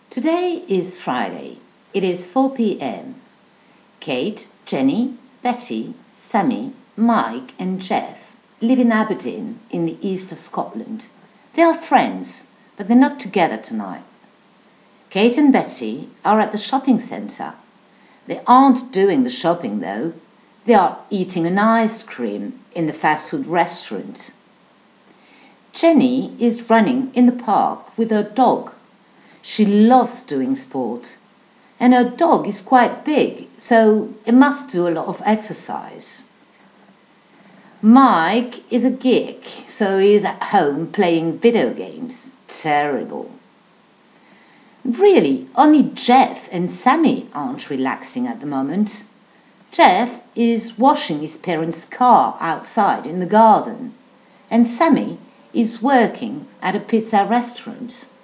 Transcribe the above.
Today is Friday. It is 4 p.m. Kate, Jenny, Betty, Sammy, Mike and Jeff live in Aberdeen in the east of Scotland. They are friends, but they're not together tonight. Kate and Betty are at the shopping centre. They aren't doing the shopping though. They are eating an ice cream in the fast food restaurant. Jenny is running in the park with her dog. She loves doing sport. And her dog is quite big, so it must do a lot of exercise. Mike is a geek, so he is at home playing video games. Terrible. Really, only Jeff and Sammy aren't relaxing at the moment. Jeff is washing his parents' car outside in the garden, and Sammy is working at a pizza restaurant.